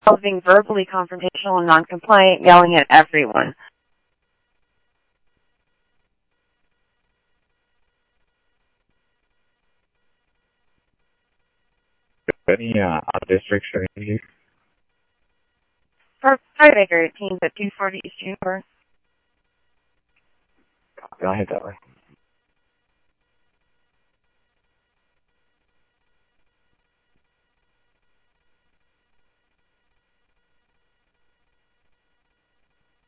being verbally confrontational and non-compliant, yelling at everyone. Any districts or anything? For Baker, teams at 240 East Juniper. Go ahead that way.